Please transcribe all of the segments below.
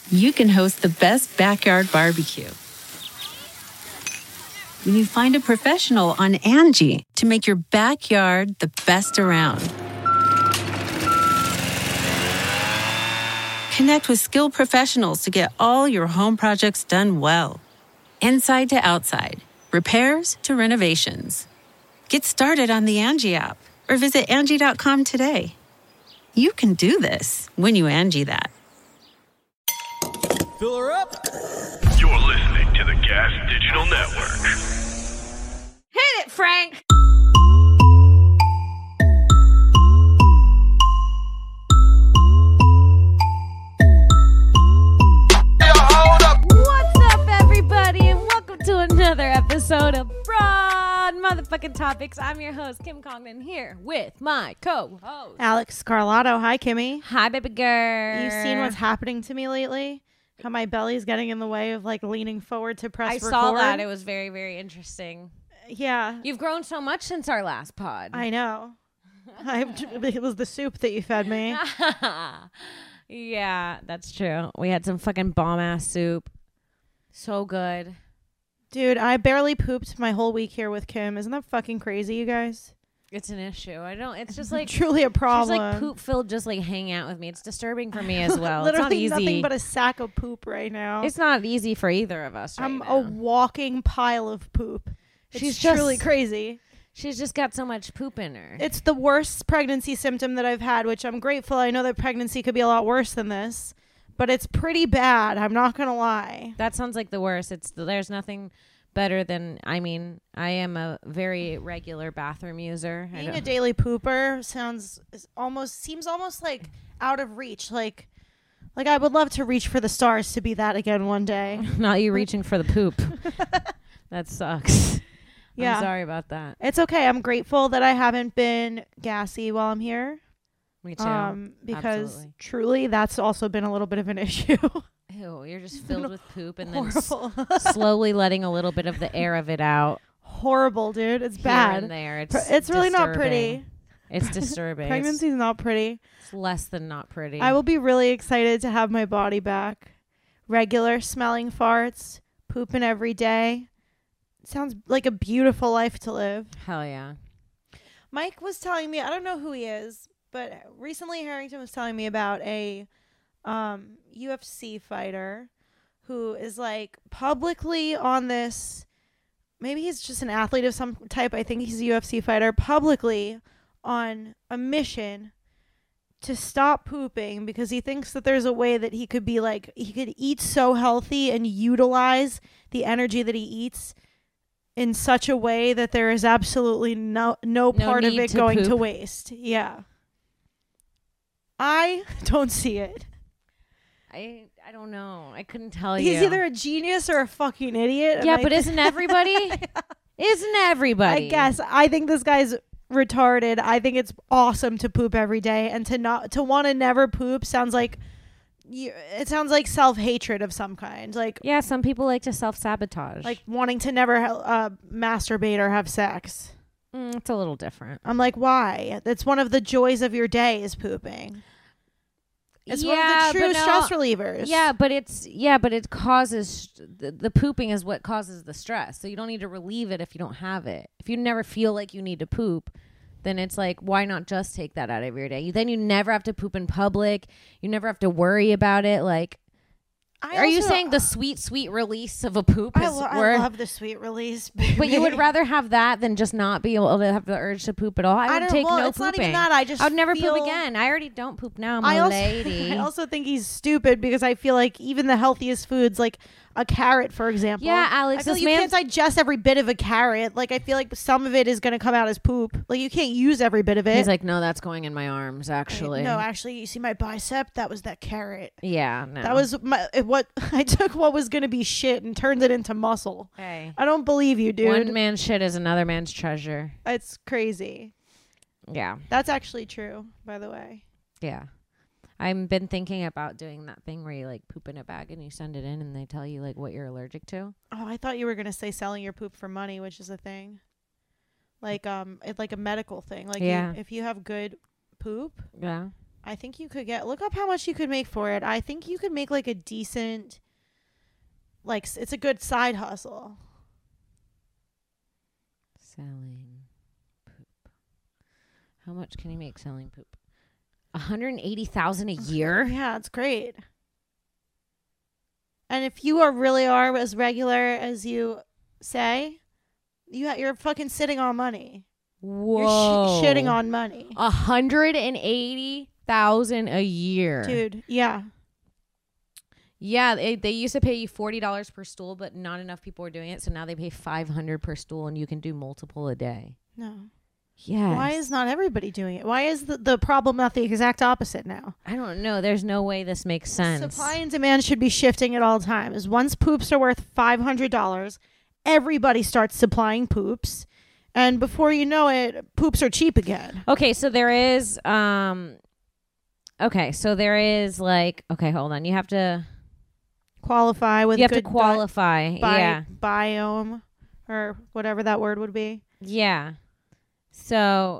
you can host the best backyard barbecue. When you find a professional on Angie to make your backyard the best around. Connect with skilled professionals to get all your home projects done well. Inside to outside, repairs to renovations. Get started on the Angie app or visit Angie.com today. You can do this when you Angie that. Fill her up. You're listening to the Gas Digital Network. Hit it, Frank. What's up, everybody, and welcome to another episode of Broad Motherfucking Topics. I'm your host, Kim Congdon, here with my co-host, Alex Carlotto. Hi, Kimmy. Hi, baby girl. You've seen what's happening to me lately? How my belly's getting in the way of like leaning forward to press record. I saw that. It was very, very interesting. Yeah. You've grown so much since our last pod. I know. It was the soup that you fed me. Yeah, that's true. We had some fucking bomb-ass soup. So good. Dude, I barely pooped my whole week here with Kim. Isn't that fucking crazy, you guys? It's an issue. It's just like truly a problem. She's like poop filled, just like hang out with me. It's disturbing for me as well. Literally it's not easy. Nothing but a sack of poop right now. It's not easy for either of us. I'm now. a walking pile of poop. She's truly just crazy. She's just got so much poop in her. It's the worst pregnancy symptom that I've had, which I'm grateful. I know that pregnancy could be a lot worse than this, but it's pretty bad. I'm not going to lie. That sounds like the worst. There's nothing better than, I am a very regular bathroom user. Being a daily pooper seems almost like out of reach. Like I would love to reach for the stars to be that again one day. Not you reaching for the poop. That sucks. Yeah. I'm sorry about that. It's okay. I'm grateful that I haven't been gassy while I'm here. Me too. Because Absolutely. Truly that's also been a little bit of an issue. Ew, you're just filled with poop and Horrible. then slowly letting a little bit of the air of it out. Horrible, dude. It's Here bad. and there. It's really not pretty. It's disturbing. Pregnancy's not pretty. It's less than not pretty. I will be really excited to have my body back. Regular smelling farts, pooping every day. Sounds like a beautiful life to live. Hell yeah. Mike was telling me, I don't know who he is, but recently Harrington was telling me about a UFC fighter who is like publicly on this, maybe he's just an athlete of some type, I think he's a UFC fighter, publicly on a mission to stop pooping because he thinks that there's a way that he could be like, he could eat so healthy and utilize the energy that he eats in such a way that there is absolutely no part of need it to going poop. to waste. Yeah. I don't see it. I don't know. I couldn't tell you. He's either a genius or a fucking idiot. Yeah, but isn't everybody? Isn't everybody? I guess. I think this guy's retarded. I think it's awesome to poop every day, and to want to never poop sounds like it sounds like self-hatred of some kind. Like, yeah, some people like to self-sabotage. like wanting to never masturbate or have sex. It's a little different. I'm like, why? That's one of the joys of your day is pooping. It's one of the true stress relievers. Yeah, but it causes the pooping is what causes the stress. So you don't need to relieve it if you don't have it. If you never feel like you need to poop, then it's like, why not just take that out of your day? Then you never have to poop in public. You never have to worry about it. Like, are you saying the sweet, sweet release of a poop is I love the sweet release. But you would rather have that than just not be able to have the urge to poop at all? I would take no it's pooping. not even that. I would never poop again. I already don't poop now. I'm a lady. I also think he's stupid because I feel like even the healthiest foods, like a carrot, for example. Yeah, Alex, I feel this like you can't digest every bit of a carrot. Like, I feel like some of it is going to come out as poop. Like, you can't use every bit of it. He's like, no, that's going in my arms, actually. No, actually, you see my bicep? That was that carrot. Yeah, no. That was what I took what was going to be shit and turned it into muscle. Hey. I don't believe you, dude. One man's shit is another man's treasure. It's crazy. Yeah. That's actually true, by the way. Yeah. I've been thinking about doing that thing where you like poop in a bag and you send it in and they tell you like what you're allergic to. Oh, I thought you were going to say selling your poop for money, which is a thing. Like it's like a medical thing. Like, yeah. if you have good poop, yeah, I think you could look up how much you could make for it. I think you could make like a decent, like it's a good side hustle. Selling poop. How much can you make selling poop? 180,000 a year? Yeah, it's great. And if you really are as regular as you say, you're fucking sitting on money. Whoa. You're shitting on money. 180,000 a year. Dude, yeah. Yeah, they used to pay you $40 per stool, but not enough people were doing it, so now they pay $500 per stool, and you can do multiple a day. No. Yeah. Why is not everybody doing it? Why is the problem not the exact opposite now? I don't know. There's no way this makes sense. Supply and demand should be shifting at all times. Once poops are worth $500, everybody starts supplying poops, and before you know it, poops are cheap again. Okay, so there is like, okay, hold on. You have to Qualify with You have to good qualify. Yeah. biome or whatever that word would be. Yeah. So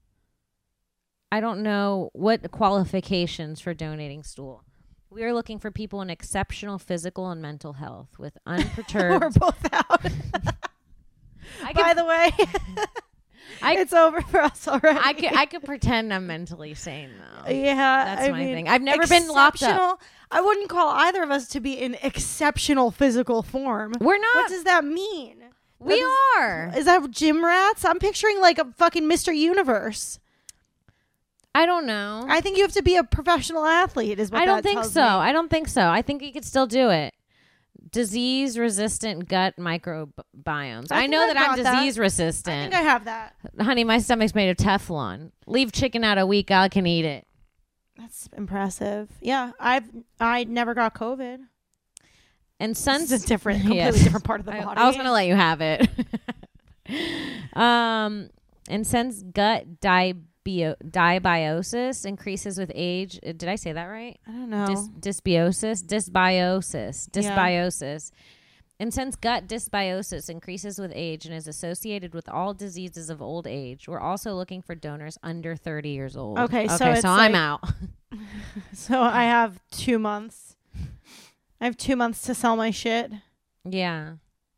I don't know what qualifications for donating stool. We are looking for people in exceptional physical and mental health with unperturbed. We're both out. By the way, it's over for us already. I could pretend I'm mentally sane though. Yeah, That's my thing. I've never been locked up. I wouldn't call either of us to be in exceptional physical form. We're not. What does that mean? We are. Is that gym rats? I'm picturing like a fucking Mr. Universe. I don't know. I think you have to be a professional athlete. Is what I don't that think tells so. me. I don't think so. I think you could still do it. Disease-resistant gut microbiomes. I know I've that I'm got that. disease-resistant. I think I have that. Honey, my stomach's made of Teflon. Leave chicken out a week, I can eat it. That's impressive. Yeah, I never got COVID. And It's a completely Yes. different part of the body. I was gonna let you have it. And since gut dysbiosis increases with age, did I say that right? I don't know. Dysbiosis. And since gut dysbiosis increases with age and is associated with all diseases of old age, we're also looking for donors under 30 years old. Okay, so it's I'm like- out. So I have 2 months. I have 2 months to sell my shit. Yeah.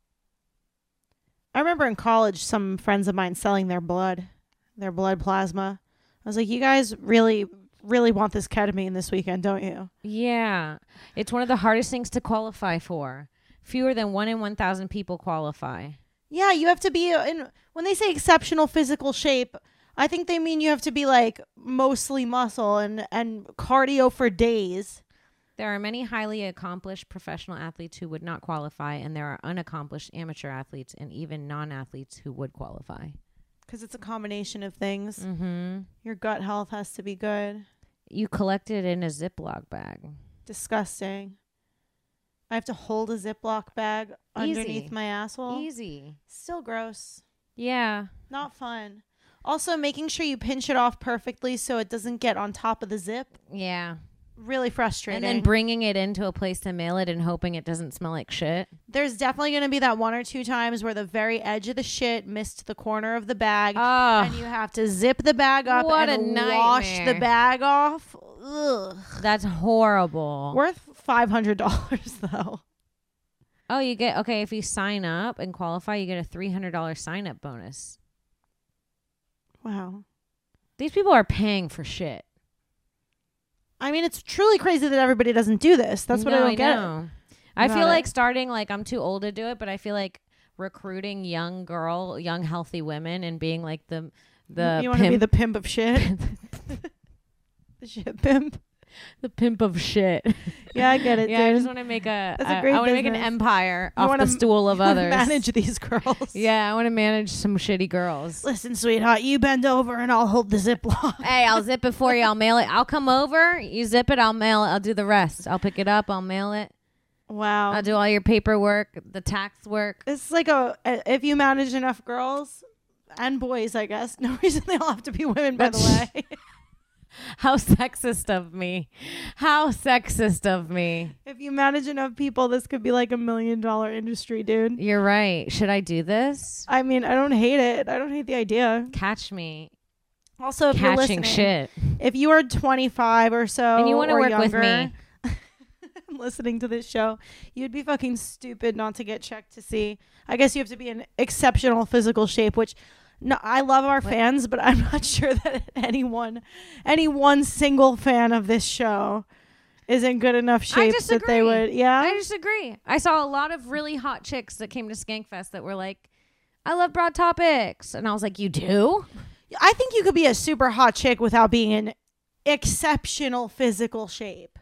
I remember in college, some friends of mine selling their blood plasma. I was like, you guys really, really want this ketamine this weekend, don't you? Yeah. It's one of the hardest things to qualify for. Fewer than 1 in 1,000 people qualify. Yeah, you have to be when they say exceptional physical shape, I think they mean you have to be like mostly muscle and cardio for days. There are many highly accomplished professional athletes who would not qualify, and there are unaccomplished amateur athletes and even non-athletes who would qualify. Because it's a combination of things. Mm-hmm. Your gut health has to be good. You collect it in a Ziploc bag. Disgusting. I have to hold a Ziploc bag underneath my asshole. Easy. Still gross. Yeah. Not fun. Also, making sure you pinch it off perfectly so it doesn't get on top of the zip. Yeah. Really frustrating. And then bringing it into a place to mail it and hoping it doesn't smell like shit. There's definitely going to be that 1 or 2 times where the very edge of the shit missed the corner of the bag. Oh. And you have to zip the bag up What and a wash nightmare. the bag off. Ugh. That's horrible. Worth $500 though. Oh, you get, okay, if you sign up and qualify, you get a $300 sign up bonus. Wow. These people are paying for shit. I mean, it's truly crazy that everybody doesn't do this. That's what I don't get. know. I about feel like it. starting, like, I'm too old to do it, but I feel like recruiting young healthy women and being like the You want to be the pimp of shit? The shit pimp? the pimp of shit. Yeah, I get it, Yeah, dude. I just want to make That's a great I want to make an business. empire You off wanna the stool of You wanna others. manage these girls. Yeah, I want to manage some shitty girls. Listen, sweetheart, you bend over and I'll hold the Ziploc. Hey, I'll zip it for you. I'll mail it. I'll come over. You zip it. I'll mail it. I'll do the rest. I'll pick it up. I'll mail it. Wow. I'll do all your paperwork, the tax work. It's like if you manage enough girls and boys, I guess. No reason they all have to be women, by the way. How sexist of me. How sexist of me. If you manage enough people, this could be like $1 million industry, dude. You're right. Should I do this? I mean, I don't hate it. I don't hate the idea. Catch me. Also, if you're catching listening, shit. if you are 25 or so And you want to or work younger, with me. listening to this show, you'd be fucking stupid not to get checked to see. I guess you have to be in exceptional physical shape, which no, I love our fans, but I'm not sure that any one single fan of this show is in good enough shape that they would. Yeah, I disagree. I saw a lot of really hot chicks that came to Skankfest that were like, I love Broad Topics. And I was like, you do? I think you could be a super hot chick without being in exceptional physical shape.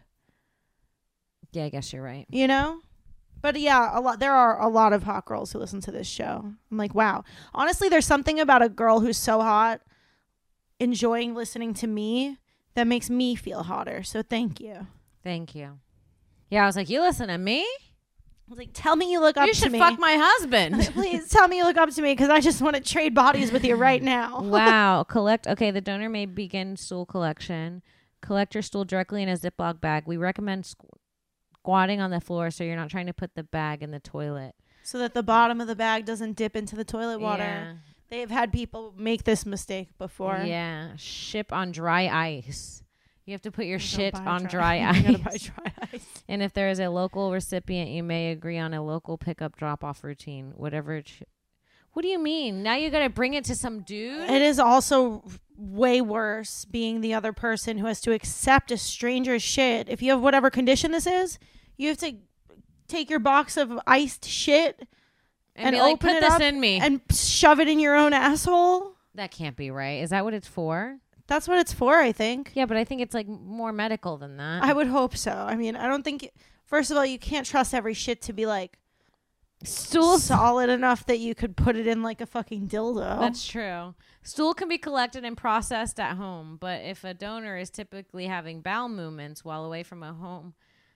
Yeah, I guess you're right. You know? But yeah, there are a lot of hot girls who listen to this show. I'm like, wow. Honestly, there's something about a girl who's so hot enjoying listening to me that makes me feel hotter. So thank you. Thank you. Yeah, I was like, you listen to me? I was like, tell me you look up to me. You should fuck my husband. Please tell me you look up to me because I just want to trade bodies with you right now. Wow. Okay, the donor may begin stool collection. Collect your stool directly in a Ziploc bag. We recommend squatting on the floor so you're not trying to put the bag in the toilet. So that the bottom of the bag doesn't dip into the toilet water. Yeah. They've had people make this mistake before. Yeah. Ship on dry ice. You have to put your shit on dry dry You gotta ice. buy dry ice. And if there is a local recipient, you may agree on a local pickup drop-off routine. Whatever. What do you mean? Now you got to bring it to some dude? It is also way worse being the other person who has to accept a stranger's shit. If you have whatever condition this is, you have to take your box of iced shit and be like, open put it this up in me. and shove it in your own asshole. That can't be right. Is that what it's for? That's what it's for, I think. Yeah, but I think it's like more medical than that. I would hope so. I mean, I don't think... First of all, you can't trust every shit to be like stool solid enough that you could put it in like a fucking dildo. That's true. Stool can be collected and processed at home, but if a donor is typically having bowel movements while away from home,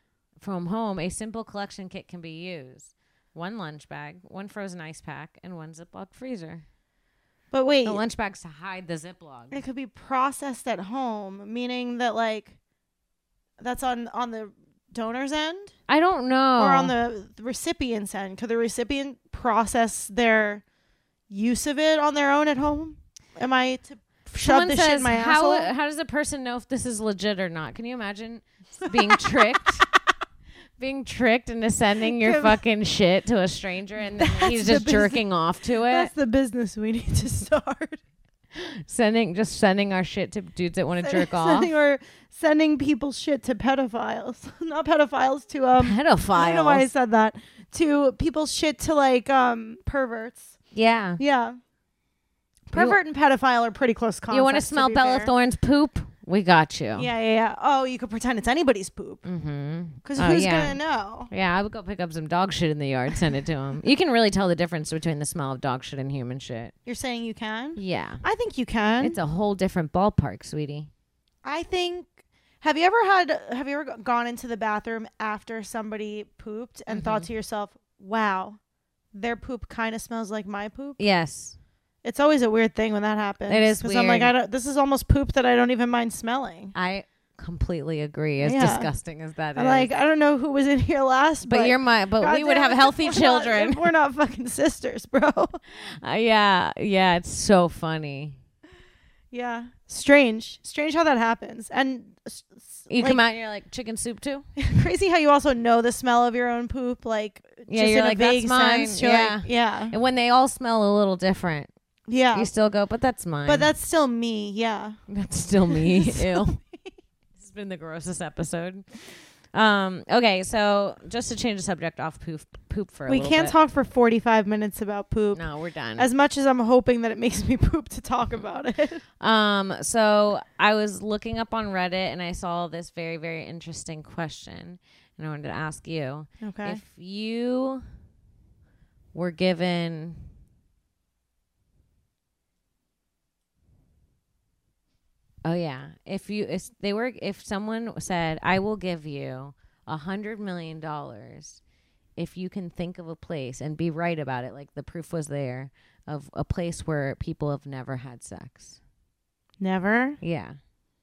a simple collection kit can be used. 1 lunch bag, 1 frozen ice pack, and 1 Ziploc freezer. But wait, The lunch bag's to hide the Ziploc. it could be processed at home, meaning that like that's on the donor's end I don't know. or on the recipient's end. Could the recipient process their use of it on their own at home? Am I to shove Someone this says, shit in my asshole? how does a person know if this is legit or not? Can you imagine being tricked? Being tricked into sending your fucking shit to a stranger and then he's just jerking off to it. That's the business we need to start. Sending our shit to dudes that want to jerk off. Sending people's shit to pedophiles. Not pedophiles, to Pedophiles. I don't know why I said that. To people's shit to like perverts. Yeah. Yeah. Pervert and pedophile are pretty close concepts. You want to smell be Bella fair. Thorne's poop? We got you. Yeah. Oh, you could pretend it's anybody's poop. Mm-hmm. Because who's going to know? Yeah, I would go pick up some dog shit in the yard, send it to him. You can really tell the difference between the smell of dog shit and human shit. You're saying you can? Yeah. I think you can. It's a whole different ballpark, sweetie. I think... Have you ever gone into the bathroom after somebody pooped and thought to yourself, wow, their poop kind of smells like my poop? Yes. It's always a weird thing when that happens. It is Because I'm like, weird. this is almost poop that I don't even mind smelling. I completely agree. As Yeah. disgusting as that I'm is. like, I don't know who was in here last, but we would have healthy children. We're not fucking sisters, bro. Yeah, it's so funny. Yeah. Strange how that happens. And You come out and you're like, chicken soup too? crazy how you also know the smell of your own poop, like Yeah, just you're in like, a vague that's mine. sense. You're Yeah. like, yeah. And when they all smell a little different, you still go, but that's mine. But that's still me, yeah. That's still me. Ew. This has been the grossest episode. Okay, so just to change the subject off poop for a We little can't bit. talk for 45 minutes about poop. No, we're done. As much as I'm hoping that it makes me poop to talk about it. So I was looking up on Reddit and I saw this very, very interesting question, and I wanted to ask you. Okay. If you were given if someone said, I will give you $100 million if you can think of a place and be right about it, like the proof was there, of a place where people have never had sex. Never? Yeah.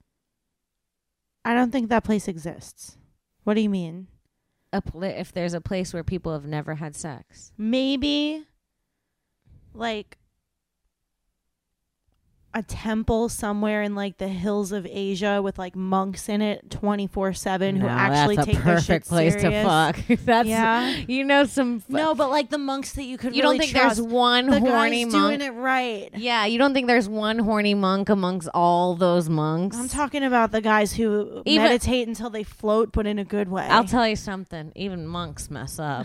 I don't think that place exists. What do you mean? If there's a place where people have never had sex. Maybe like a temple somewhere in like the hills of Asia with like monks in it 24/7 who actually that's take a their shit perfect place to serious. fuck. That's Yeah. some. No, but like the monks that you could You really don't think trust. there's one The horny guy's monk? doing it right. Yeah, you don't think there's one horny monk amongst all those monks? I'm talking about the guys who meditate until they float, but in a good way. I'll tell you something. Even monks mess up.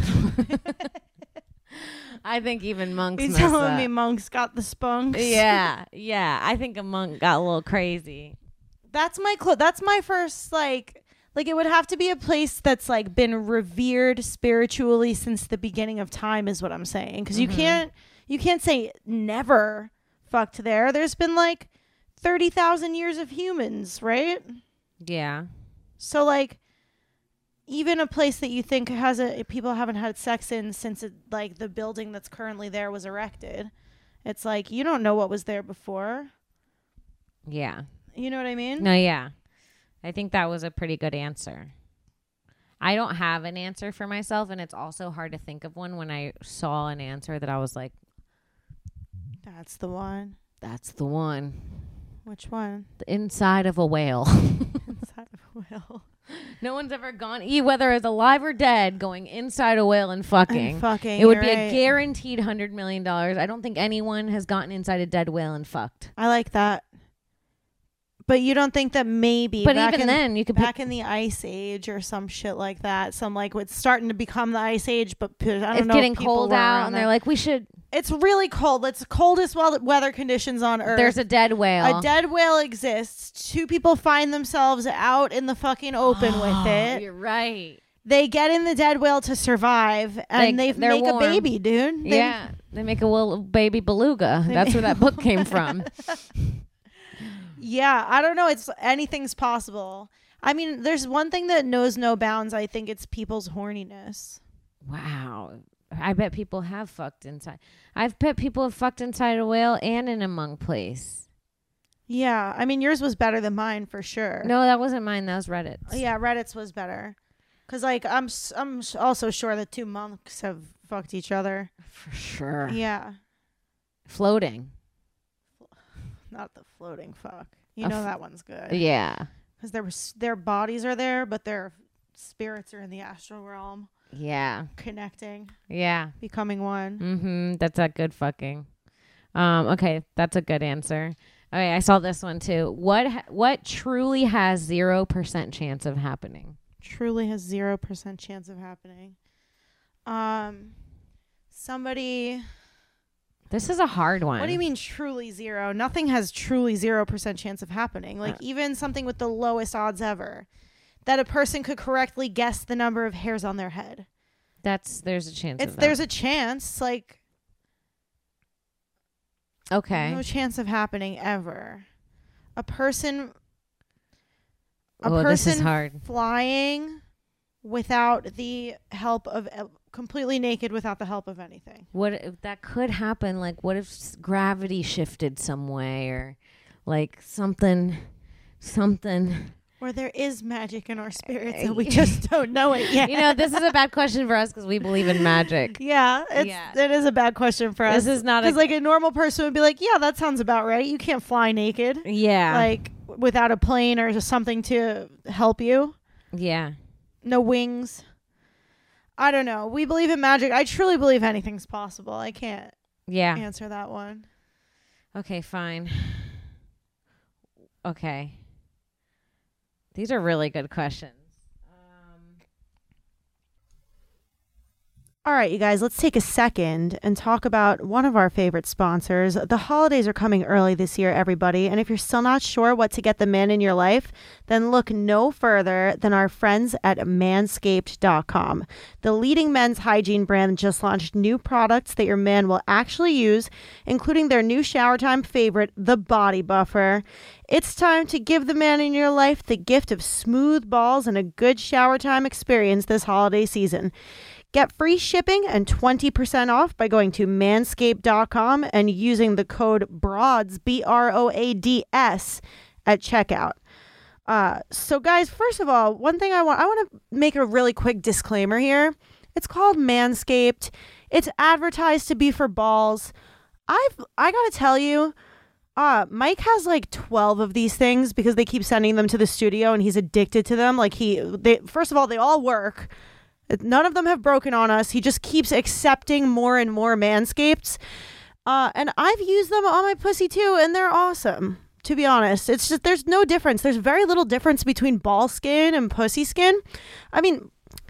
I think even monks You mess telling up. me monks got the spunks? Yeah. I think a monk got a little crazy. That's my first like it would have to be a place that's like been revered spiritually since the beginning of time is what I'm saying, because you can't say never fucked there. There's been like 30,000 years of humans, right? Yeah. So like even a place that you think people haven't had sex in since like the building that's currently there was erected, it's like you don't know what was there before. Yeah. You know what I mean? No, yeah. I think that was a pretty good answer. I don't have an answer for myself, and it's also hard to think of one when I saw an answer that I was like, That's the one. that's the one. Which one? The inside of a whale. Inside of a whale. No one's ever gone, whether it's alive or dead, going inside a whale and fucking. It would you're be right. a guaranteed $100 million. I don't think anyone has gotten inside a dead whale and fucked. I like that. But you don't think that maybe But back even then, you could back in the Ice Age or some shit like that, some like it's starting to become the Ice Age, but I don't know. It's if getting people cold were out, around and then. they're like, we should. It's really cold. It's the coldest weather conditions on Earth. There's a dead whale. A dead whale exists. Two people find themselves out in the fucking open with it. You're right. They get in the dead whale to survive, and they they're make warm. a baby, dude. Yeah, they make a little baby beluga. That's where that book came from. Yeah, I don't know. Anything's possible. I mean, there's one thing that knows no bounds. I think it's people's horniness. Wow. I bet people have fucked inside. I've bet people have fucked inside a whale and in a monk place. Yeah, I mean, yours was better than mine for sure. No, that wasn't mine. That was Reddit's. Yeah, Reddit's was better. Cause like I'm also sure that two monks have fucked each other. For sure. Yeah, Floating. not the floating fuck. You know that one's good. Yeah. Because their bodies are there, but their spirits are in the astral realm, Yeah. connecting, Yeah. becoming one. Mm-hmm. That's a good fucking. Okay, that's a good answer. Okay, I saw this one too. What truly has 0% chance of happening? Truly has 0% chance of happening. Somebody. This is a hard one. What do you mean truly zero? Nothing has truly 0% chance of happening. Like even something with the lowest odds ever, that a person could correctly guess the number of hairs on their head. There's a chance. of that. There's a chance, like Okay. no chance of happening ever. A person This is hard. flying without the help of completely naked without the help of anything. What if that could happen? Like, what if gravity shifted some way, or like something? Or there is magic in our spirits and we just don't know it yet. You know, this is a bad question for us because we believe in magic. Yeah, it is a bad question for us. This is not because like a normal person would be like, yeah, that sounds about right. You can't fly naked, Yeah. like without a plane or just something to help you. Yeah. No wings. I don't know. We believe in magic. I truly believe anything's possible. I can't Yeah. answer that one. Okay, fine. Okay. These are really good questions. All right, you guys, let's take a second and talk about one of our favorite sponsors. The holidays are coming early this year, everybody. And if you're still not sure what to get the man in your life, then look no further than our friends at Manscaped.com. The leading men's hygiene brand just launched new products that your man will actually use, including their new shower time favorite, the Body Buffer. It's time to give the man in your life the gift of smooth balls and a good shower time experience this holiday season. Get free shipping and 20% off by going to manscaped.com and using the code BROADS, BROADS, at checkout. So guys, first of all, one thing I want to make a really quick disclaimer here. It's called Manscaped. It's advertised to be for balls. I got to tell you, Mike has like 12 of these things because they keep sending them to the studio and he's addicted to them. Like first of all, they all work. None of them have broken on us. He just keeps accepting more and more Manscapeds. And I've used them on my pussy too, and they're awesome. To be honest, it's just, there's no difference. There's very little difference between ball skin and pussy skin. I mean,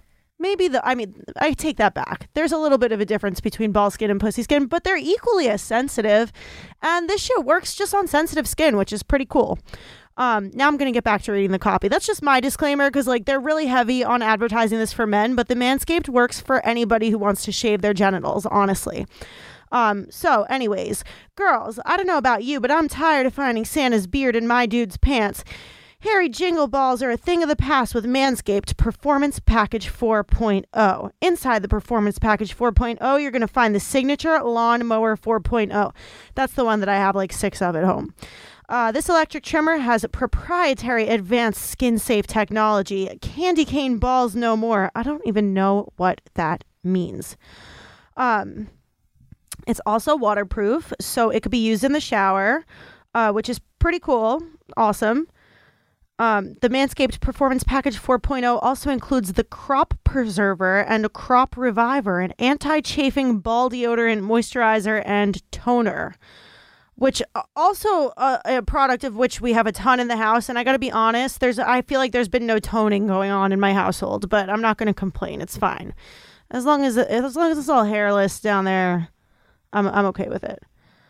I take that back. There's a little bit of a difference between ball skin and pussy skin, but they're equally as sensitive. And this shit works just on sensitive skin, which is pretty cool. Now I'm going to get back to reading the copy. That's just my disclaimer because like they're really heavy on advertising this for men, but the Manscaped works for anybody who wants to shave their genitals, honestly. So anyways, girls, I don't know about you, but I'm tired of finding Santa's beard in my dude's pants. Hairy jingle balls are a thing of the past with Manscaped Performance Package 4.0. Inside the Performance Package 4.0, you're going to find the Signature Lawn Mower 4.0. That's the one that I have like 6 of at home. This electric trimmer has a proprietary advanced skin-safe technology. Candy cane balls no more. I don't even know what that means. It's also waterproof, so it could be used in the shower, which is pretty cool. Awesome. The Manscaped Performance Package 4.0 also includes the Crop Preserver and a Crop Reviver, an anti-chafing ball deodorant, moisturizer, and toner, which also a product of which we have a ton in the house. And I got to be honest, I feel like there's been no toning going on in my household, but I'm not going to complain. It's fine. As long as it's all hairless down there, I'm okay with it.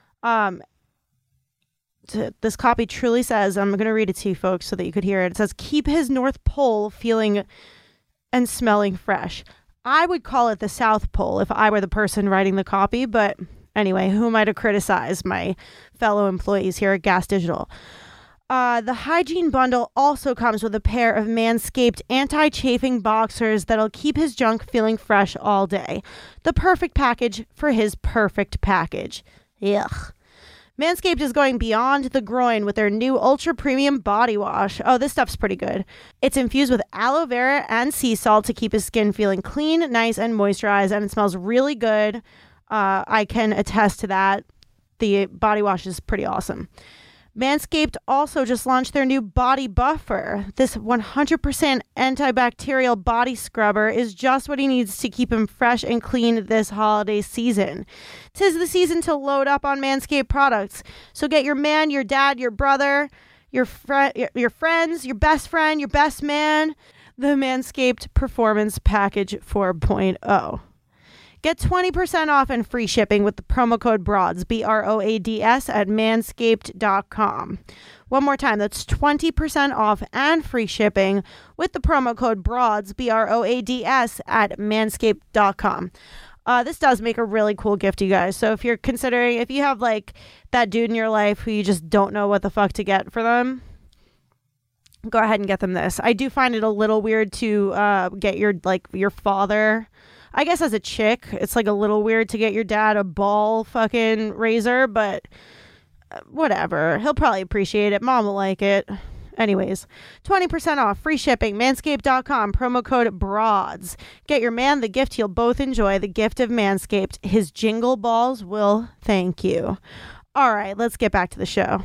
This copy truly says, I'm going to read it to you folks so that you could hear it. It says, keep his North Pole feeling and smelling fresh. I would call it the South Pole if I were the person writing the copy. But anyway, who am I to criticize my fellow employees here at Gas Digital? The hygiene bundle also comes with a pair of Manscaped anti-chafing boxers that'll keep his junk feeling fresh all day. The perfect package for his perfect package. Ugh. Manscaped is going beyond the groin with their new ultra premium body wash. Oh, this stuff's pretty good. It's infused with aloe vera and sea salt to keep his skin feeling clean, nice, and moisturized, and it smells really good. I can attest to that. The body wash is pretty awesome. Manscaped also just launched their new Body Buffer. This 100% antibacterial body scrubber is just what he needs to keep him fresh and clean this holiday season. 'Tis the season to load up on Manscaped products. So get your man, your dad, your brother, your friends, your best friend, your best man, the Manscaped Performance Package 4.0. Get 20% off and free shipping with the promo code BROADS, BROADS, at manscaped.com. One more time, that's 20% off and free shipping with the promo code BROADS, BROADS, at manscaped.com. This does make a really cool gift, you guys. So if you have like that dude in your life who you just don't know what the fuck to get for them, go ahead and get them this. I do find it a little weird to get your father. I guess as a chick, it's like a little weird to get your dad a ball fucking razor, but whatever. He'll probably appreciate it. Mom will like it. Anyways, 20% off, free shipping, manscaped.com, promo code BROADS. Get your man the gift you'll both enjoy, the gift of Manscaped. His jingle balls will thank you. All right, let's get back to the show.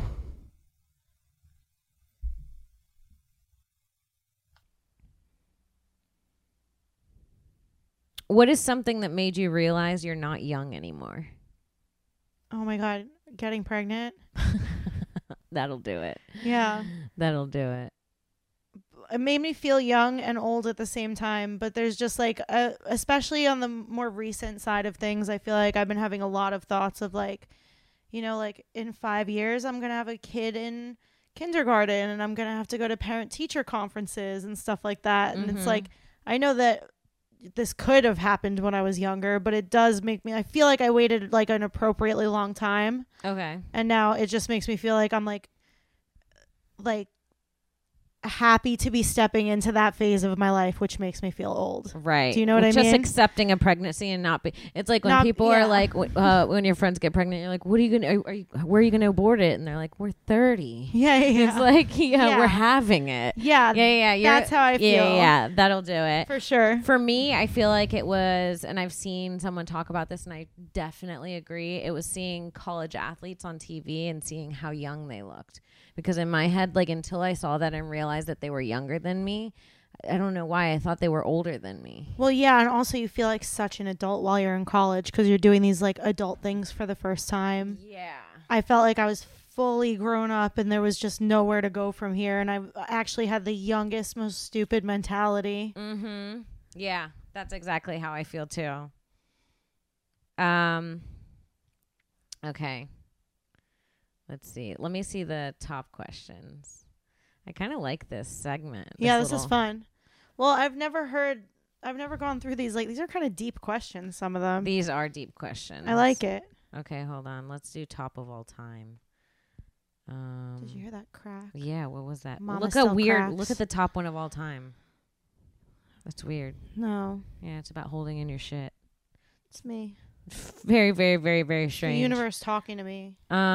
What is something that made you realize you're not young anymore? Oh my God, getting pregnant. That'll do it. Yeah. That'll do it. It made me feel young and old at the same time, but there's just like, especially on the more recent side of things, I feel like I've been having a lot of thoughts of like, like in 5 years, I'm going to have a kid in kindergarten and I'm going to have to go to parent-teacher conferences and stuff like that. And it's like, I know that this could have happened when I was younger, but it does make me, I feel like I waited like an appropriately long time. Okay. And now it just makes me feel like I'm like happy to be stepping into that phase of my life, which makes me feel old. Right. Do you know what I Just mean? accepting a pregnancy and not be. It's like when people are like, when your friends get pregnant, you're like, what are you gonna? Where are you gonna abort it? And they're like, we're 30. Yeah. It's like, we're having it. Yeah. That's how I feel. Yeah. That'll do it for sure. For me, I feel like it was, and I've seen someone talk about this, and I definitely agree. It was seeing college athletes on TV and seeing how young they looked. Because in my head, like until I saw that and realized that they were younger than me, I don't know why I thought they were older than me. Well, yeah, and also you feel like such an adult while you're in college because you're doing these like adult things for the first time. Yeah. I felt like I was fully grown up and there was just nowhere to go from here, and I actually had the youngest, most stupid mentality. Mm-hmm. Yeah, that's exactly how I feel too. Okay. Let's see. Let me see the top questions. I kind of like this segment. This is fun. Well, I've never gone through these. Like, these are kind of deep questions, some of them. These are deep questions. I like it. Okay, hold on. Let's do top of all time. Did you hear that crack? Yeah, what was that? Mama Look still at weird. cracks. Look at the top one of all time. That's weird. No, Yeah, it's about holding in your shit. it's me. Very, very, very, very The strange. universe talking to me.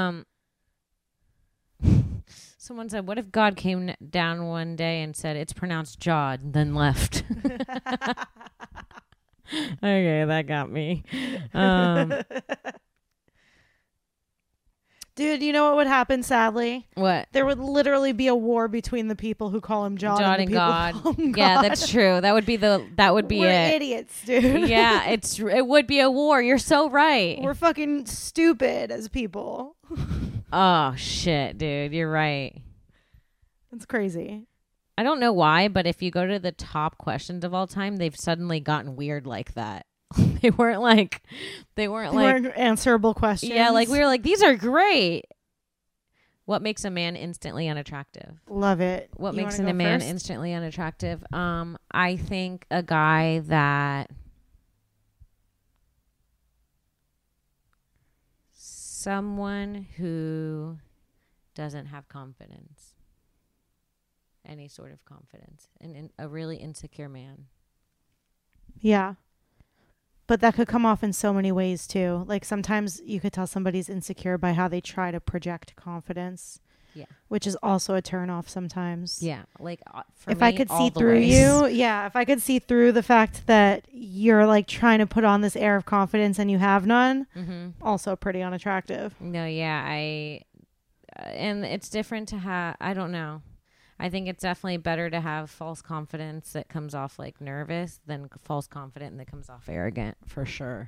Someone said, what if God came down one day and said, it's pronounced Jod, and then left? Okay, that got me. Dude, you know what would happen, sadly? What? There would literally be a war between the people who call him Jod Jod and and the people God. who call him God. Yeah, that's true. That would be We're it. idiots, dude. Yeah, it would be a war. You're so right. We're fucking stupid as people. Oh, shit, dude. You're right. It's crazy. I don't know why, but if you go to the top questions of all time, they've suddenly gotten weird like that. They weren't answerable questions. Yeah, like we were like, these are great. What makes a man instantly unattractive? Love it. What You makes wanna a go man first? instantly unattractive? I think a guy that someone who doesn't have confidence. Any sort of confidence. And a really insecure man. Yeah. But that could come off in so many ways too. Like sometimes you could tell somebody's insecure by how they try to project confidence. Yeah. Which is also a turn off sometimes. Yeah. Like for if me, I could all see the through ways. you, if I could see through the fact that you're like trying to put on this air of confidence and you have none, also pretty unattractive. No, yeah, and it's different to have, I don't know. I think it's definitely better to have false confidence that comes off like nervous than false confidence that comes off arrogant, for sure.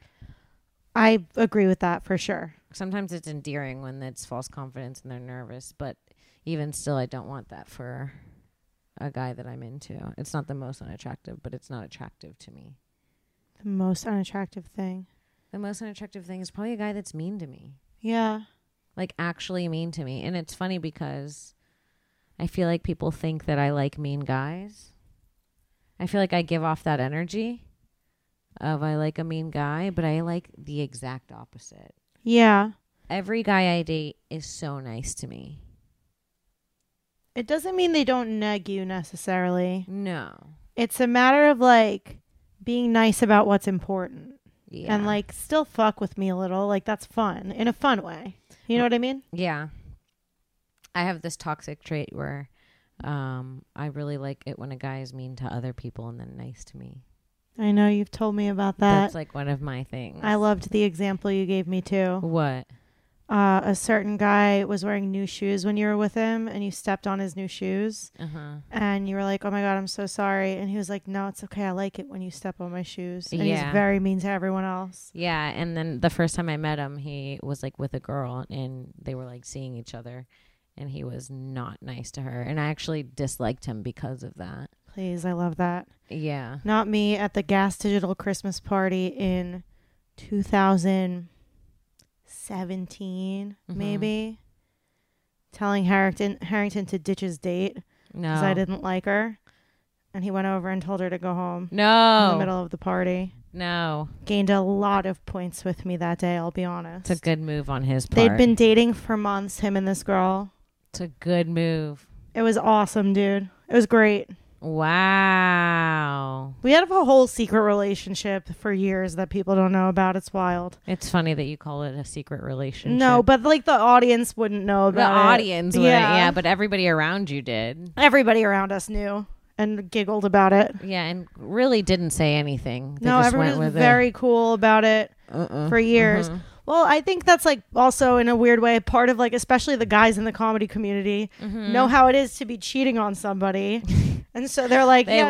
I agree with that for sure. Sometimes it's endearing when it's false confidence and they're nervous, but even still, I don't want that for a guy that I'm into. It's not the most unattractive, but it's not attractive to me. The most unattractive thing. The most unattractive thing is probably a guy that's mean to me. Yeah. Like actually mean to me. And it's funny because I feel like people think that I like mean guys. I feel like I give off that energy of I like a mean guy, but I like the exact opposite. Yeah. Every guy I date is so nice to me. It doesn't mean they don't neg you necessarily. No. It's a matter of like being nice about what's important. Yeah. And like still fuck with me a little. Like that's fun in a fun way. You know what I mean? Yeah. I have this toxic trait where I really like it when a guy is mean to other people and then nice to me. I know you've told me about that. That's like one of my things. I loved the example you gave me too. What? A certain guy was wearing new shoes when you were with him and you stepped on his new shoes and you were like, oh my God, I'm so sorry. And he was like, no, it's okay. I like it when you step on my shoes. And he's very mean to everyone else. Yeah. And then the first time I met him, he was like with a girl and they were like seeing each other and he was not nice to her. And I actually disliked him because of that. Please, I love that. Yeah. Not me at the Gas Digital Christmas party in 2017, maybe. Telling Harrington to ditch his date because I didn't like her. And he went over and told her to go home. No. In the middle of the party. No. Gained a lot of points with me that day, I'll be honest. It's a good move on his part. They'd been dating for months, him and this girl. It's a good move. It was awesome, dude. It was great. Wow. We had a whole secret relationship for years that people don't know about. It's wild. It's funny that you call it a secret relationship. No, but like the audience wouldn't know about the it. audience wouldn't, yeah, but everybody around you did. Everybody around us knew and giggled about it. Yeah, and really didn't say anything. They No, just everyone went was with very cool about it for years. Well, I think that's like also in a weird way part of like especially the guys in the comedy community know how it is to be cheating on somebody. And so they're like, they're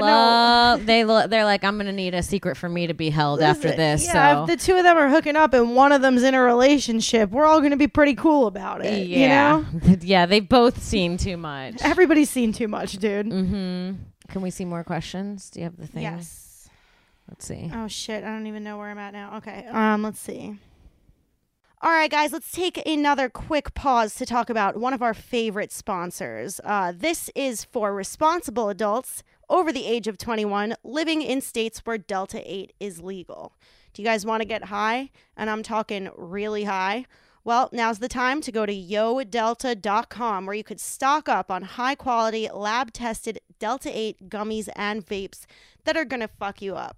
like, I'm gonna need a secret for me to be held after this. Yeah, so if the two of them are hooking up and one of them's in a relationship, we're all gonna be pretty cool about it. yeah, You know? yeah, they've both seen too much. Everybody's seen too much, dude. Can we see more questions? Do you have the thing? Yes. Let's see. Oh shit, I don't even know where I'm at now. Okay, let's see. All right, guys, let's take another quick pause to talk about one of our favorite sponsors. This is for responsible adults over the age of 21 living in states where Delta 8 is legal. Do you guys want to get high? And I'm talking really high. Well, now's the time to go to yodelta.com where you could stock up on high-quality, lab-tested Delta 8 gummies and vapes that are going to fuck you up.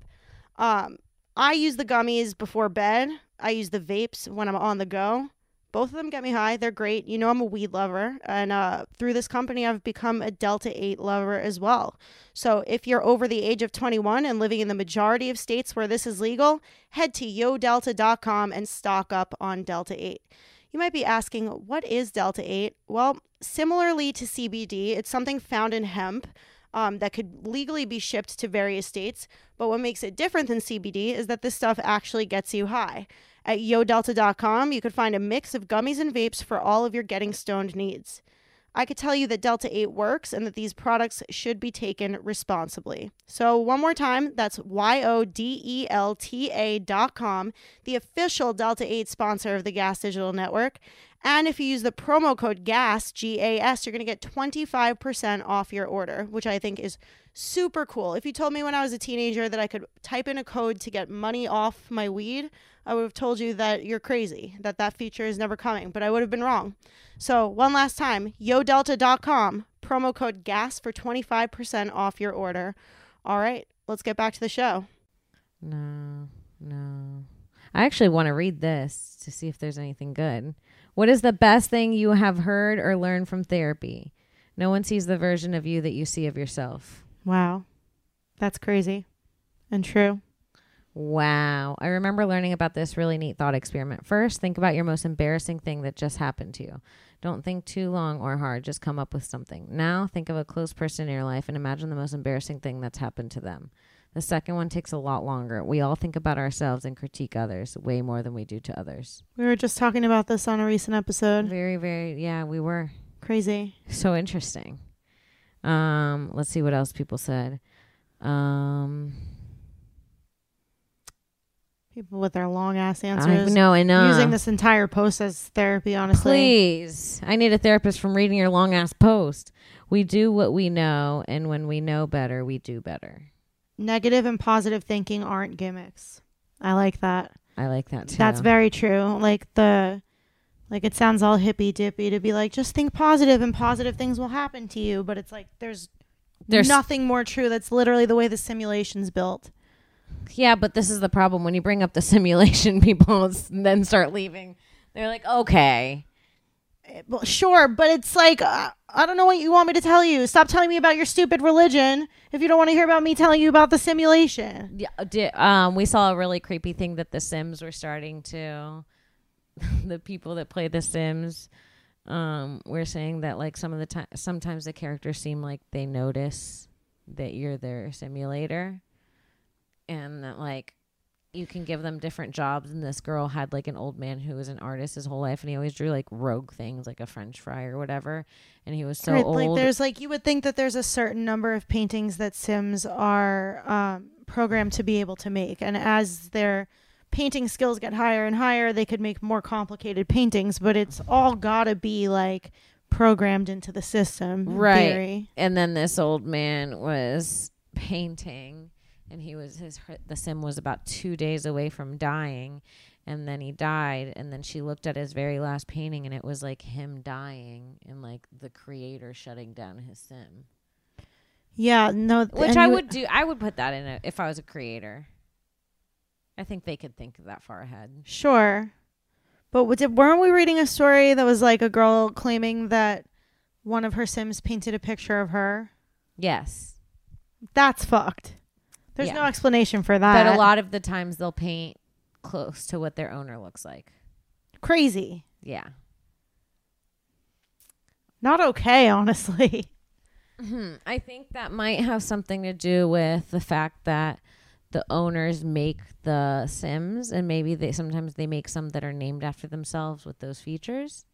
I use the gummies before bed. I use the vapes when I'm on the go. Both of them get me high. They're great. You know I'm a weed lover. And through this company, I've become a Delta 8 lover as well. So if you're over the age of 21 and living in the majority of states where this is legal, head to yodelta.com and stock up on Delta 8. You might be asking, what is Delta 8? Well, similarly to CBD, it's something found in hemp. That could legally be shipped to various states. But what makes it different than CBD is that this stuff actually gets you high. At yodelta.com, you could find a mix of gummies and vapes for all of your getting stoned needs. I could tell you that Delta 8 works and that these products should be taken responsibly. So one more time, that's yodelta.com, the official Delta 8 sponsor of the Gas Digital Network. And if you use the promo code GAS, G-A-S, you're going to get 25% off your order, which I think is super cool. If you told me when I was a teenager that I could type in a code to get money off my weed, I would have told you that you're crazy, that feature is never coming, but I would have been wrong. So one last time, yodelta.com, promo code GAS for 25% off your order. All right, let's get back to the show. No. I actually want to read this to see if there's anything good. What is the best thing you have heard or learned from therapy? No one sees the version of you that you see of yourself. Wow. That's crazy and true. Wow. I remember learning about this really neat thought experiment. First, think about your most embarrassing thing that just happened to you. Don't think too long or hard. Just come up with something. Now, think of a close person in your life and imagine the most embarrassing thing that's happened to them. The second one takes a lot longer. We all think about ourselves and critique others way more than we do to others. We were just talking about this on a recent episode. Very, very, yeah, we were. Crazy. So interesting. Let's see what else people said. People with their long ass answers. I know. Using this entire post as therapy, honestly. Please. I need a therapist from reading your long ass post. We do what we know, and when we know better, we do better. Negative and positive thinking aren't gimmicks. I like that. I like that too. That's very true. Like it sounds all hippy dippy to be like, just think positive and positive things will happen to you. But it's like, there's nothing more true. That's literally the way the simulation's built. Yeah, but this is the problem. When you bring up the simulation, people then start leaving. They're like, okay. Well, sure, but it's like, I don't know what you want me to tell you. Stop telling me about your stupid religion if you don't want to hear about me telling you about the simulation. Yeah, we saw a really creepy thing that the Sims were starting to. The people that play the Sims were saying that like sometimes the characters seem like they notice that you're their simulator, and that like you can give them different jobs. And this girl had like an old man who was an artist his whole life, and he always drew like rogue things like a French fry or whatever, and he was so old. Like there's like, you would think that there's a certain number of paintings that Sims are programmed to be able to make, and as their painting skills get higher and higher, they could make more complicated paintings, but it's all gotta be like programmed into the system, right? Theory. And then this old man was painting, and the sim was about 2 days away from dying, and then he died, and then she looked at his very last painting, and it was like him dying and like the creator shutting down his sim. Yeah, no. Which I would do. I would put that in if I was a creator. I think they could think that far ahead. Sure. But weren't we reading a story that was like a girl claiming that one of her Sims painted a picture of her? Yes. That's fucked. There's Yeah. no explanation for that. But a lot of the times they'll paint close to what their owner looks like. Crazy. Yeah. Not okay, honestly. I think that might have something to do with the fact that the owners make the Sims, and maybe sometimes they make some that are named after themselves with those features.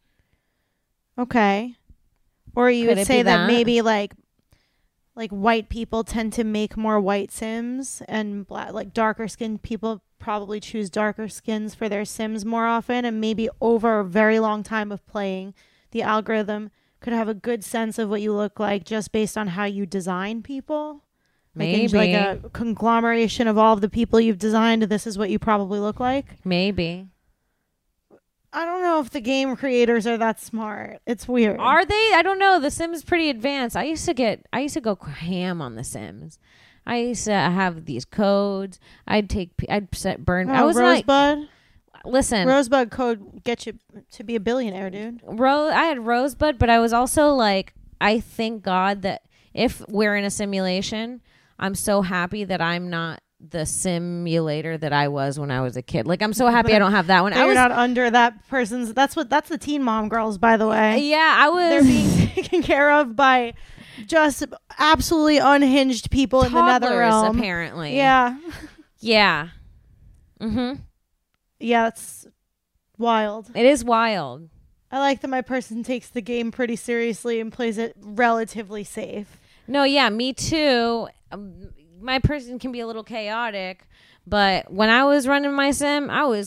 Okay. Or you Could would it say be that that? maybe like white people tend to make more white Sims, and like darker skinned people probably choose darker skins for their Sims more often, and maybe over a very long time of playing, the algorithm could have a good sense of what you look like just based on how you design people. Maybe. Like a conglomeration of all of the people you've designed, this is what you probably look like. Maybe. I don't know if the game creators are that smart. It's weird. Are they? I don't know. The Sims is pretty advanced. I used to go ham on the Sims. I used to have these codes. I'd set burn. I was Rosebud. like, listen, Rosebud code get you to be a billionaire, dude. I had Rosebud, but I was also like, I thank God that if we're in a simulation, I'm so happy that I'm not the simulator that I was when I was a kid. Like, I'm so happy I don't have that one. You're not under that person's. That's the teen mom girls, by the way. Yeah, I was. They're being taken care of by just absolutely unhinged people in the nether toddlers, realm. apparently. Yeah. Yeah. Mm-hmm. Yeah, it's wild. It is wild. I like that my person takes the game pretty seriously and plays it relatively safe. No, yeah, me too. My person can be a little chaotic, but when I was running my sim, I was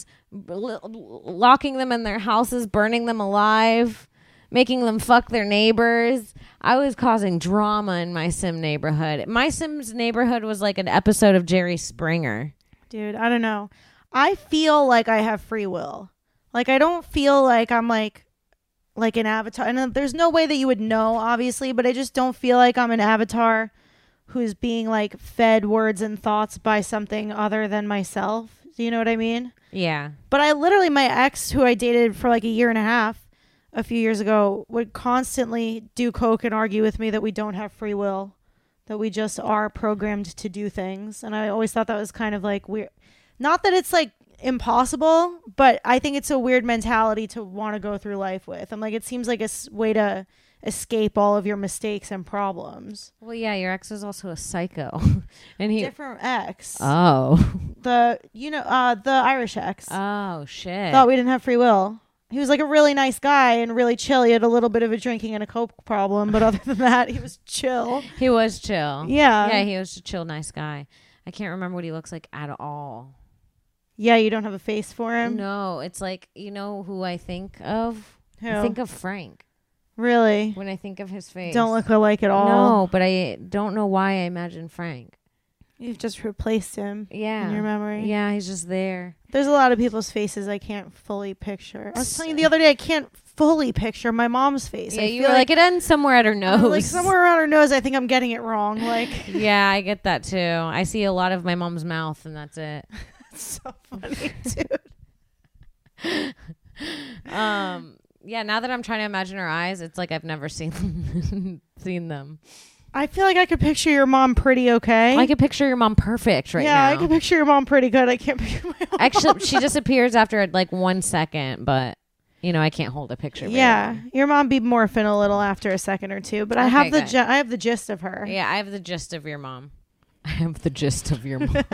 locking them in their houses, burning them alive, making them fuck their neighbors. I was causing drama in my sim neighborhood. My sim's neighborhood was like an episode of Jerry Springer. Dude, I don't know. I feel like I have free will. Like, I don't feel like I'm like an avatar. And there's no way that you would know, obviously, but I just don't feel like I'm an avatar who's being like fed words and thoughts by something other than myself. Do you know what I mean? Yeah. But I literally, my ex, who I dated for like a year and a half a few years ago, would constantly do coke and argue with me that we don't have free will, that we just are programmed to do things. And I always thought that was kind of like weird. Not that it's like impossible, but I think it's a weird mentality to want to go through life with. I'm like, it seems like a way to escape all of your mistakes and problems. Well, yeah, your ex is also a psycho. And he Different ex. Oh. The Irish ex. Oh, shit. Thought we didn't have free will. He was like a really nice guy and really chill. He had a little bit of a drinking and a coke problem, but other than that, he was chill. He was chill. Yeah. Yeah, he was a chill, nice guy. I can't remember what he looks like at all. Yeah, you don't have a face for him? No, it's like, you know who I think of? Who? I think of Frank Really? when I think of his face. Don't look alike at all. No, but I don't know why I imagine Frank. You've just replaced him Yeah. in your memory. Yeah, he's just there. There's a lot of people's faces I can't fully picture. I was telling you the other day I can't fully picture my mom's face. Yeah, I you feel were like, it ends somewhere at her nose. like somewhere around her nose, I think I'm getting it wrong. Like, Yeah, I get that too. I see a lot of my mom's mouth, and that's it. it's so funny, dude. Yeah, now that I'm trying to imagine her eyes, it's like I've never seen them. I feel like I could picture your mom pretty okay. I could picture your mom perfect right yeah, now. I could picture your mom pretty good. I can't picture my mom. Actually, she disappears after like 1 second, but you know I can't hold a picture. Very Yeah, long. your mom be morphing a little after a second or two, but I Okay, have the good. I have the gist of her. Yeah, I have the gist of your mom. I have the gist of your mom.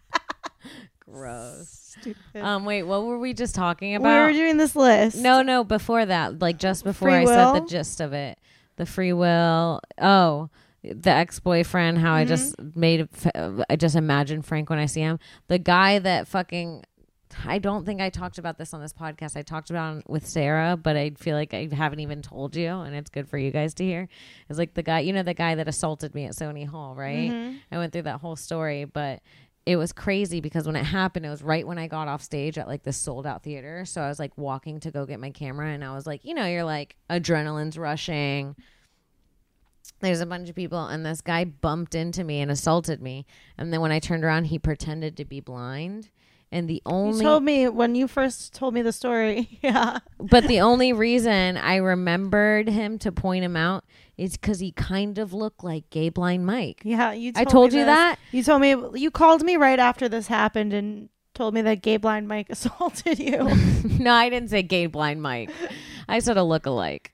Gross. Stupid. Wait, what were we just talking we about? were doing this list. No, before that, like just before Free I said the will? gist of it, the free will. Oh, the ex-boyfriend. How I just I just imagine Frank when I see him. The guy that fucking. I don't think I talked about this on this podcast. I talked about it with Sarah, but I feel like I haven't even told you, and it's good for you guys to hear. It's like the guy, you know, the guy that assaulted me at Sony Hall, right? I went through that whole story, but it was crazy because when it happened, it was right when I got off stage at like this sold out theater. So I was like walking to go get my camera, and I was like, you know, you're like adrenaline's rushing. There's a bunch of people, and this guy bumped into me and assaulted me. And then when I turned around, he pretended to be blind. And the only You told me when you first told me the story. Yeah. But the only reason I remembered him to point him out is because he kind of looked like Gay Blind Mike. Yeah. I told you this. that? You told me, you called me right after this happened and told me that Gay Blind Mike assaulted you. No, I didn't say Gay Blind Mike. I said a look-alike.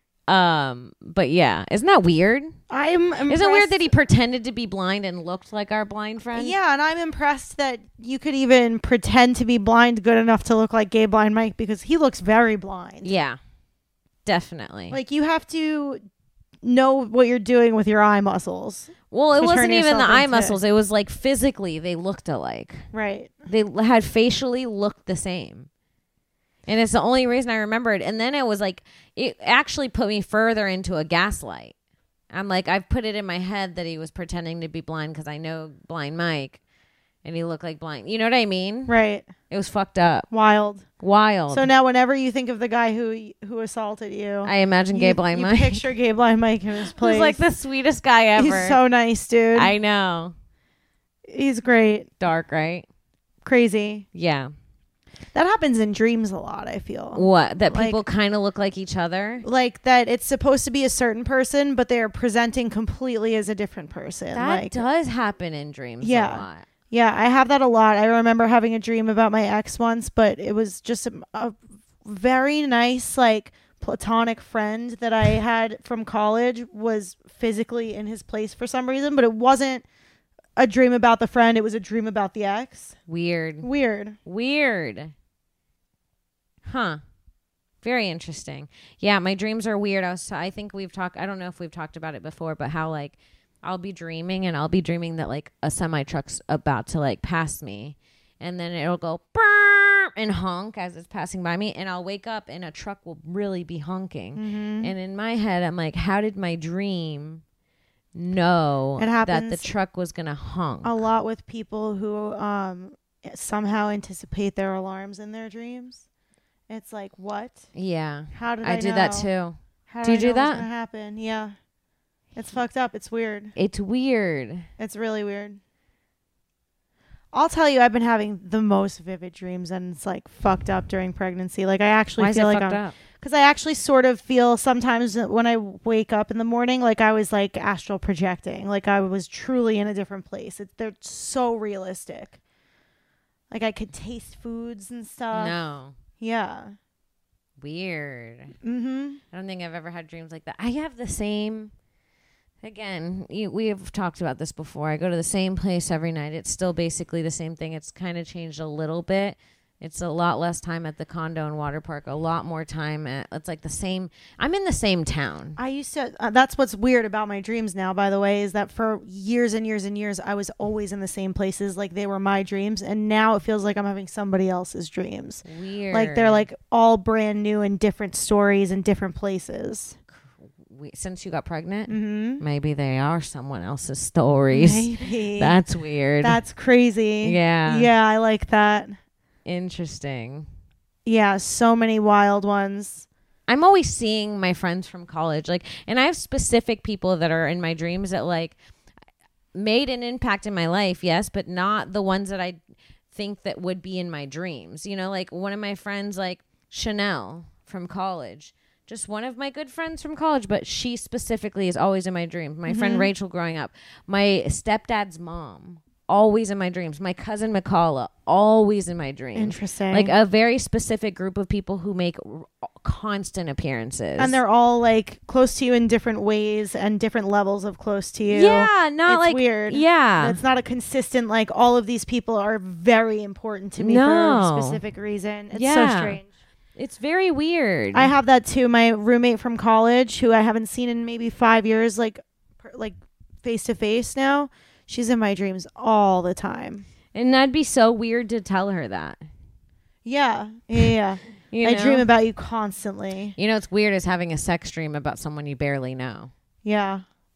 But yeah, isn't that weird? I'm impressed. Isn't it weird that he pretended to be blind and looked like our blind friend? Yeah, and I'm impressed that you could even pretend to be blind good enough to look like Gay Blind Mike, because he looks very blind. Yeah, definitely. Like, you have to know what you're doing with your eye muscles. Well, it to wasn't turn even the yourself eye into- muscles. It was like physically they looked alike. Right. They had facially looked the same. And it's the only reason I remembered. And then it was like, it actually put me further into a gaslight. I'm like, I've put it in my head that he was pretending to be blind because I know Blind Mike and he looked like blind. You know what I mean? Right. It was fucked up. Wild. Wild. So now whenever you think of the guy who assaulted you, I imagine Gay Blind you Mike. picture Gay Blind Mike in his place. He's like the sweetest guy ever. He's so nice, dude. I know. He's great. Dark, right? Crazy. Yeah. That happens in dreams a lot, I feel. What? That Like- people kind of look like each other? Like that it's supposed to be a certain person, but they're presenting completely as a different person. That like, does happen in dreams a Yeah. lot. yeah, I have that a lot. I remember having a dream about my ex once, but it was just a very nice, like, platonic friend that I had from college was physically in his place for some reason, but it wasn't a dream about the friend. It was a dream about the ex. Weird. Weird. Huh. Very interesting. Yeah, my dreams are weird. I think we've talked, I don't know if we've talked about it before, but how like I'll be dreaming and I'll be dreaming that like a semi truck's about to like pass me, and then it'll go brrr and honk as it's passing by me, and I'll wake up and a truck will really be honking. And in my head, I'm like, how did my dream know It that the happens truck was going to honk? A lot with people who somehow anticipate their alarms in their dreams. It's like, what? Yeah. How did I do know? that too. How Do you did I do know it was that? gonna happen? Yeah. It's fucked up. It's weird. It's weird. It's really weird. I'll tell you, I've been having the most vivid dreams, and it's like fucked up during pregnancy. Like I actually Why is it feel like fucked I'm, up? because I actually sort of feel sometimes that when I wake up in the morning, like I was like astral projecting, like I was truly in a different place. They're so realistic. Like I could taste foods and stuff. No. Yeah. Weird. Mm-hmm. I don't think I've ever had dreams like that. I have the same. Again, we have talked about this before. I go to the same place every night. It's still basically the same thing. It's kind of changed a little bit. It's a lot less time at the condo and water park. A lot more time at. It's like the same. I'm in the same town. I used to. That's what's weird about my dreams now, by the way, is that for years and years and years, I was always in the same places. Like they were my dreams. And now it feels like I'm having somebody else's dreams. Weird. Like they're like all brand new and different stories and different places. Since you got pregnant, Mm-hmm. maybe they are someone else's stories. Maybe. That's weird. That's crazy. Yeah. Yeah, I like that. Interesting. Yeah, so many wild ones. I'm always seeing my friends from college, like, and I have specific people that are in my dreams that like made an impact in my life, yes, but not the ones that I think that would be in my dreams. You know, like one of my friends, like Chanel from college, just one of my good friends from college, but she specifically is always in my dreams. My friend Rachel growing up, my stepdad's mom, always in my dreams. My cousin McCalla, always in my dreams. Interesting. Like a very specific group of people who make constant appearances. And they're all like close to you in different ways and different levels of close to you. yeah, not It's like weird. Yeah, It's not a consistent, like all of these people are very important to me for No. a specific reason. It's Yeah. so strange. it's very weird. I have that too. My roommate from college, who I haven't seen in maybe 5 years, like face to face now. She's in my dreams all the time. and that'd be so weird to tell her that. Yeah. Yeah. You I know? dream about you constantly. You know, it's weird as having a sex dream about someone you barely know. Yeah.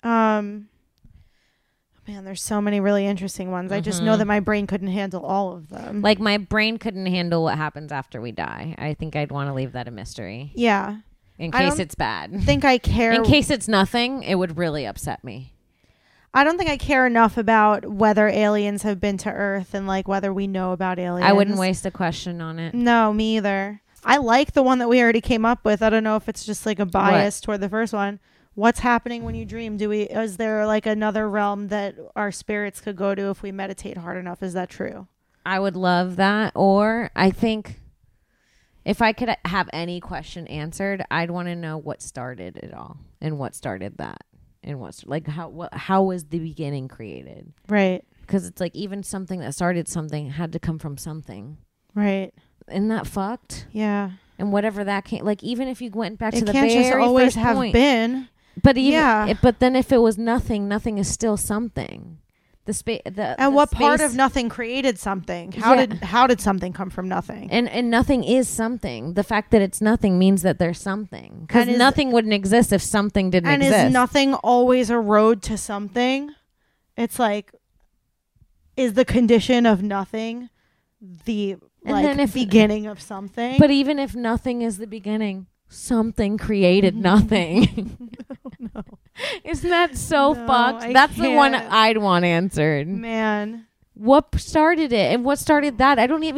Man, there's so many really interesting ones. I just know that my brain couldn't handle all of them. Like, my brain couldn't handle what happens after we die. I think I'd want to leave that a mystery. Yeah. In case it's bad. Think I care. In case it's nothing, it would really upset me. I don't think I care enough about whether aliens have been to Earth and like whether we know about aliens. I wouldn't waste a question on it. No, me either. I like the one that we already came up with. I don't know if it's just like a bias toward the first one. What's happening when you dream? Is there like another realm that our spirits could go to if we meditate hard enough? Is that true? I would love that. Or I think if I could have any question answered, I'd want to know what started it all and what started that and how was the beginning created? Right. Because it's like even something that started something had to come from something. Right. Isn't that fucked? Yeah. And whatever that came, like even if you went back to the very very just always first have point, been. But even but then if it was nothing, nothing is still something. And what part of nothing created something? How did something come from nothing? And nothing is something. The fact that it's nothing means that there's something. Because nothing wouldn't exist if something didn't exist. And is nothing always a road to something? It's like, is the condition of nothing the beginning of something? But even if nothing is the beginning, something created nothing. No. Isn't that so fucked? That's the one I'd want answered. Man. What started it and what started that? I don't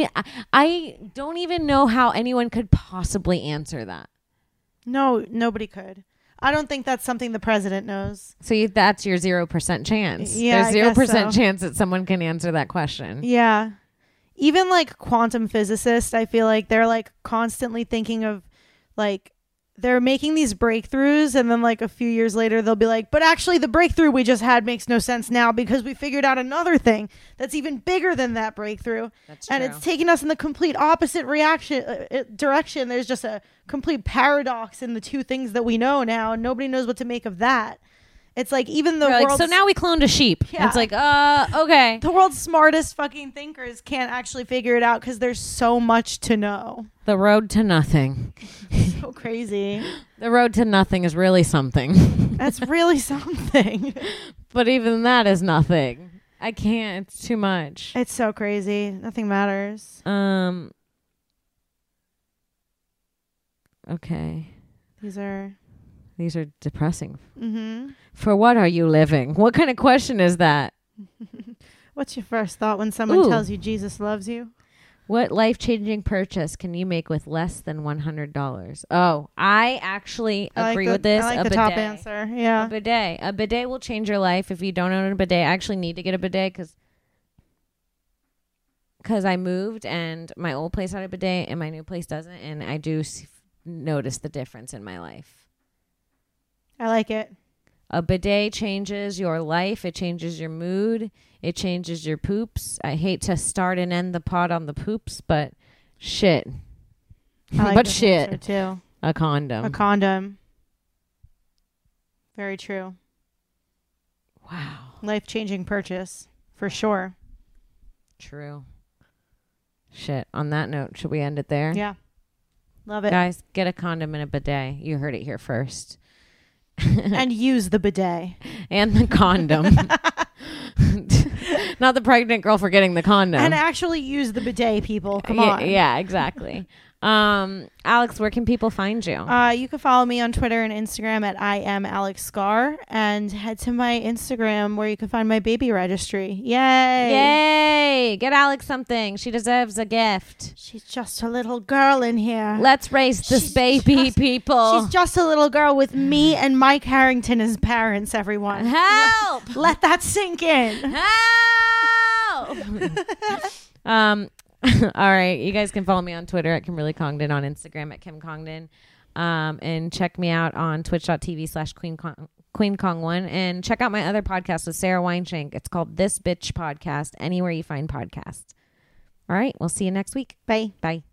even know how anyone could possibly answer that. No, nobody could. I don't think that's something the president knows. So that's your 0% chance. Yeah, there's 0% chance that someone can answer that question. Yeah. Even like quantum physicists, I feel like they're like constantly thinking of like they're making these breakthroughs and then like a few years later they'll be like, but actually the breakthrough we just had makes no sense now because we figured out another thing that's even bigger than that breakthrough. That's and true. It's taking us in the complete opposite direction. There's just a complete paradox in the two things that we know now, and nobody knows what to make of that. It's like even the world's... so now we cloned a sheep. Yeah. It's like, okay. The world's smartest fucking thinkers can't actually figure it out because there's so much to know. The road to nothing. So crazy. The road to nothing is really something. That's really something. But even that is nothing. I can't. It's too much. It's so crazy. Nothing matters. Okay. These are depressing. Mm-hmm. For what are you living? What kind of question is that? What's your first thought when someone tells you Jesus loves you? What life-changing purchase can you make with less than $100? Oh, I actually agree with this. I like the top answer. Yeah. A bidet. A bidet will change your life if you don't own a bidet. I actually need to get a bidet because I moved and my old place had a bidet and my new place doesn't, and I do notice the difference in my life. I like it. A bidet changes your life. It changes your mood. It changes your poops. I hate to start and end the pod on the poops, but shit. I like shit. Too. A condom. A condom. Very true. Wow. Life-changing purchase. For sure. True. Shit. On that note, should we end it there? Yeah. Love it. Guys, get a condom and a bidet. You heard it here first. And use the bidet. And the condom. Not the pregnant girl forgetting the condom. And actually use the bidet, people. Come on. Yeah, exactly. Alex, where can people find you? You can follow me on Twitter and Instagram at I am Alex Scar, and head to my Instagram where you can find my baby registry. Yay! Yay! Get Alex something. She deserves a gift. She's just a little girl in here. Let's raise this baby, people. She's just a little girl with me and Mike Harrington as parents, everyone. Help! Let that sink in. Help! All right. You guys can follow me on Twitter at Kimberly Congdon, on Instagram at Kim Congdon. And check me out on twitch.tv/QueenKong1. And check out my other podcast with Sarah Weinshank. It's called This Bitch Podcast, anywhere you find podcasts. All right. We'll see you next week. Bye. Bye.